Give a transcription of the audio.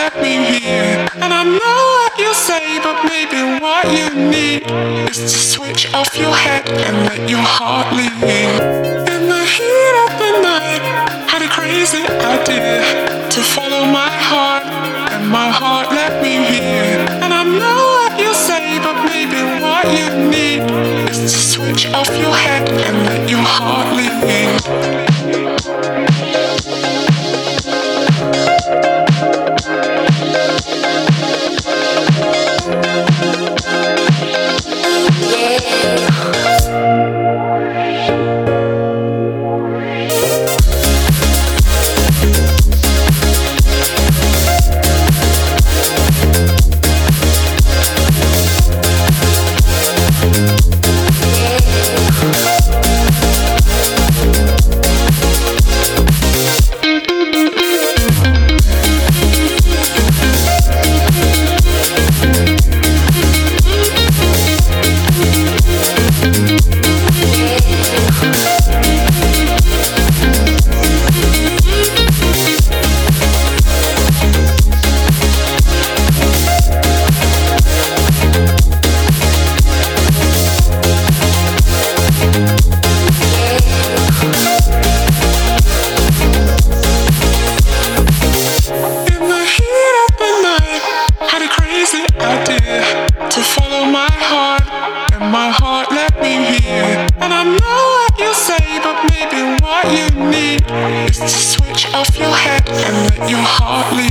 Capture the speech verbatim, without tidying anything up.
let me hear. And I know what you say, but maybe what you need is to switch off your head and let your heart lead. In the heat of the night, had a crazy idea to follow my heart, and my heart let me hear. And I know what you say, but maybe what you need is to switch off your head and let your heart lead. To follow my heart, and my heart let me hear. And I know what you say, but maybe what you need is to switch off your head and let your heart lead.